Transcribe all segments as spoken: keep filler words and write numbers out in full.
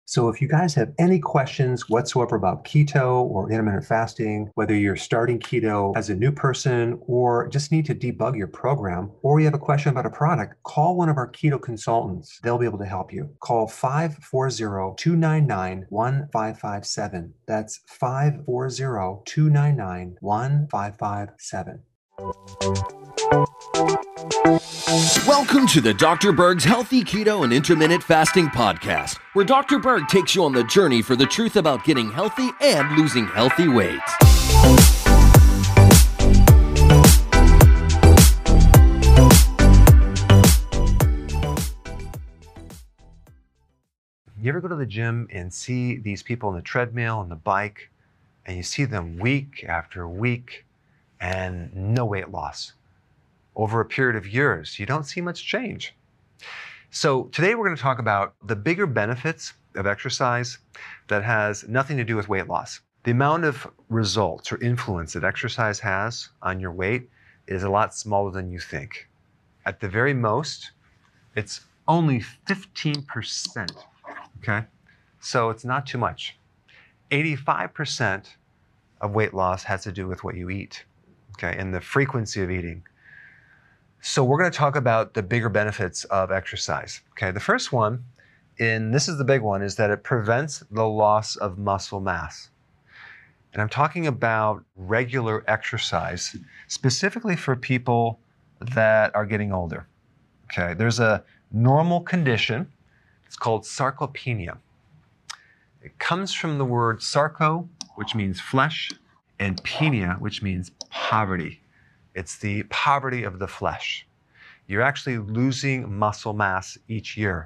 So if you guys have any questions whatsoever about keto or intermittent fasting, whether you're starting keto as a new person or just need to debug your program, or you have a question about a product, call one of our keto consultants. They'll be able to help you. Call five four zero, two nine nine, one five five seven. That's five four zero, two nine nine, one five five seven. Welcome to the Doctor Berg's Healthy Keto and Intermittent Fasting Podcast, where Doctor Berg takes you on the journey for the truth about getting healthy and losing healthy weight. You ever go to the gym and see these people on the treadmill and the bike, and you see them week after week and no weight loss? Over a period of years, you don't see much change. So today we're going to talk about the bigger benefits of exercise that has nothing to do with weight loss. The amount of results or influence that exercise has on your weight is a lot smaller than you think. At the very most, it's only fifteen percent, okay? So it's not too much. eighty-five percent of weight loss has to do with what you eat, okay, and the frequency of eating. So we're going to talk about the bigger benefits of exercise. Okay, the first one, and this is the big one, is that it prevents the loss of muscle mass. And I'm talking about regular exercise, specifically for people that are getting older. Okay, there's a normal condition. It's called sarcopenia. It comes from the word sarco, which means flesh, and penia, which means poverty. It's the poverty of the flesh. You're actually losing muscle mass each year.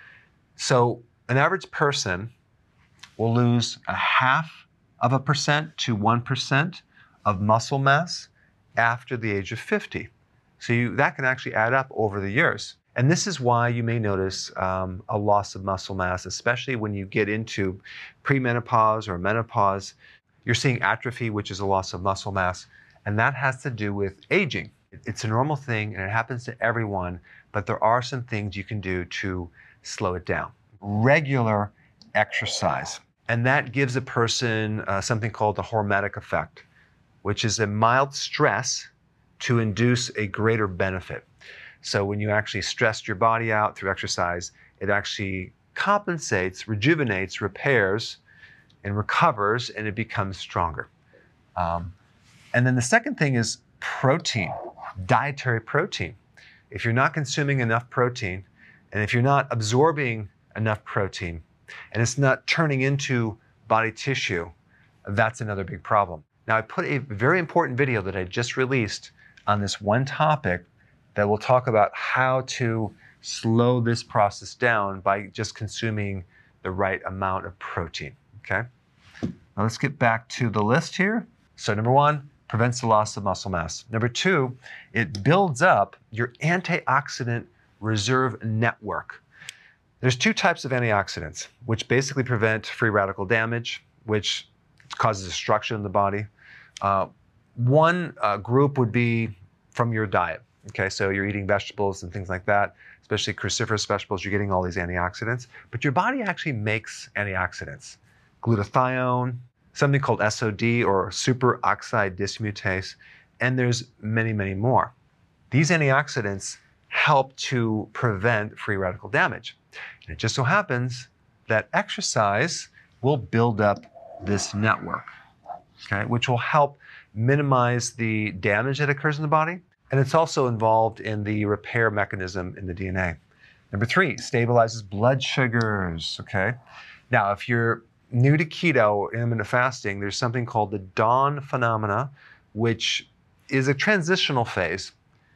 So an average person will lose a half of a percent to one percent of muscle mass after the age of fifty. So you, that can actually add up over the years. And this is why you may notice um, a loss of muscle mass, especially when you get into premenopause or menopause. You're seeing atrophy, which is a loss of muscle mass. And that has to do with aging. It's a normal thing and it happens to everyone, but there are some things you can do to slow it down. Regular exercise. And that gives a person uh, something called the hormetic effect, which is a mild stress to induce a greater benefit. So when you actually stress your body out through exercise, it actually compensates, rejuvenates, repairs, and recovers, and it becomes stronger. Um, And then the second thing is protein, dietary protein. If you're not consuming enough protein, and if you're not absorbing enough protein, and it's not turning into body tissue, that's another big problem. Now, I put a very important video that I just released on this one topic that will talk about how to slow this process down by just consuming the right amount of protein, okay? Now let's get back to the list here. So number one, prevents the loss of muscle mass. Number two, it builds up your antioxidant reserve network. There's two types of antioxidants, which basically prevent free radical damage, which causes destruction in the body. Uh, one uh, group would be from your diet. Okay, so you're eating vegetables and things like that, especially cruciferous vegetables, you're getting all these antioxidants, but your body actually makes antioxidants. Glutathione, something called S O D or superoxide dismutase, and there's many, many more. These antioxidants help to prevent free radical damage. And it just so happens that exercise will build up this network, okay, which will help minimize the damage that occurs in the body. And it's also involved in the repair mechanism in the D N A. Number three, stabilizes blood sugars, okay? Now, if you're new to keto, intermittent fasting, there's something called the dawn phenomena, which is a transitional phase.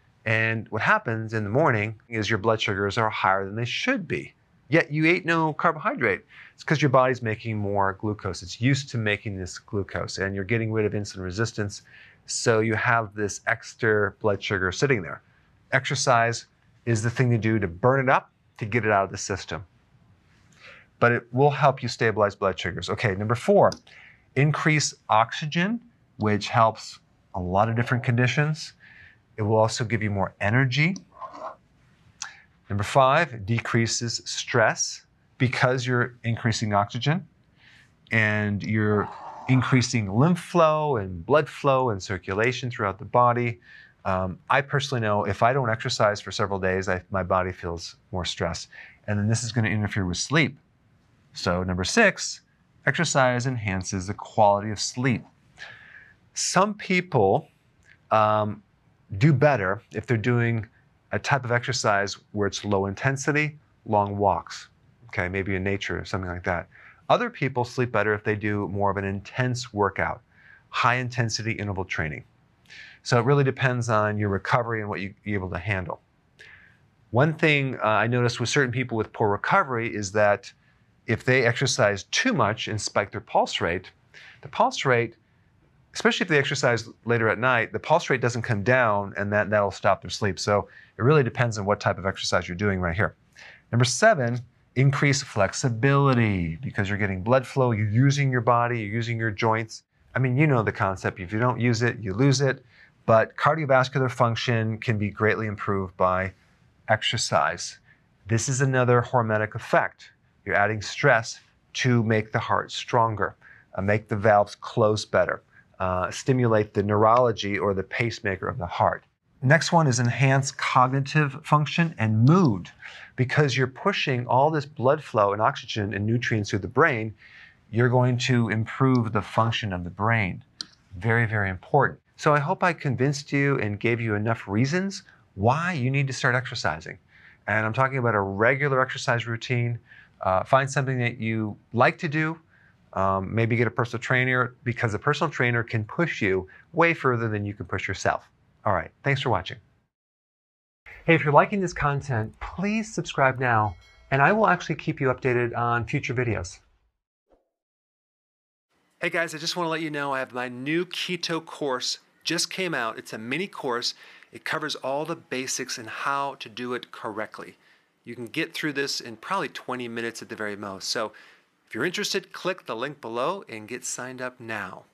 And what happens in the morning is your blood sugars are higher than they should be. Yet you ate no carbohydrate. It's because your body's making more glucose. It's used to making this glucose, and you're getting rid of insulin resistance. So you have this extra blood sugar sitting there. Exercise is the thing to do to burn it up, to get it out of the system. But it will help you stabilize blood sugars. Okay, number four, increase oxygen, which helps a lot of different conditions. It will also give you more energy. Number five, decreases stress because you're increasing oxygen and you're increasing lymph flow and blood flow and circulation throughout the body. Um, I personally know if I don't exercise for several days, I, my body feels more stress. And then this is going to interfere with sleep. So number six, exercise enhances the quality of sleep. Some people um, do better if they're doing a type of exercise where it's low intensity, long walks, okay, maybe in nature or something like that. Other people sleep better if they do more of an intense workout, high intensity interval training. So it really depends on your recovery and what you, you're able to handle. One thing uh, I noticed with certain people with poor recovery is that if they exercise too much and spike their pulse rate, the pulse rate, especially if they exercise later at night, the pulse rate doesn't come down, and that, that'll stop their sleep. So it really depends on what type of exercise you're doing right here. Number seven, increase flexibility, because you're getting blood flow, you're using your body, you're using your joints. I mean, you know the concept. If you don't use it, you lose it. But cardiovascular function can be greatly improved by exercise. This is another hormetic effect. You're adding stress to make the heart stronger, uh, make the valves close better, uh, stimulate the neurology or the pacemaker of the heart. Next one is enhance cognitive function and mood. Because you're pushing all this blood flow and oxygen and nutrients through the brain, you're going to improve the function of the brain. Very, very important. So I hope I convinced you and gave you enough reasons why you need to start exercising. And I'm talking about a regular exercise routine. Uh, find something that you like to do. Um, maybe get a personal trainer, because a personal trainer can push you way further than you can push yourself. All right, thanks for watching. Hey, if you're liking this content, please subscribe now, and I will actually keep you updated on future videos. Hey guys, I just want to let you know I have my new keto course just came out. It's a mini course. It covers all the basics and how to do it correctly. You can get through this in probably twenty minutes at the very most. So if you're interested, click the link below and get signed up now.